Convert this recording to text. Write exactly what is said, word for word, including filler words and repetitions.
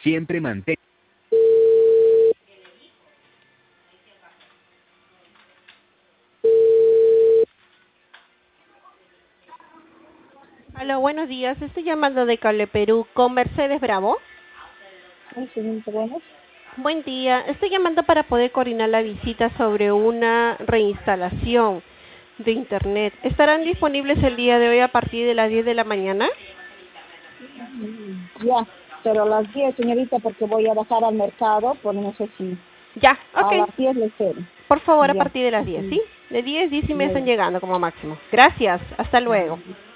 Siempre mantén. Hola, buenos días. Estoy llamando de Cable Perú con Mercedes Bravo. Un segundo, bueno. Buen día. Estoy llamando para poder coordinar la visita sobre una reinstalación de Internet. ¿Estarán disponibles el día de hoy a partir de las diez de la mañana? Mm, Ya, pero a las diez, señorita, porque voy a bajar al mercado, pues no sé si Ya, a ok. las diez le espero. Por favor, a Ya, partir de las ok. diez, ¿sí? De diez, diez y media Ya, están llegando como máximo. Gracias. Hasta luego. ya.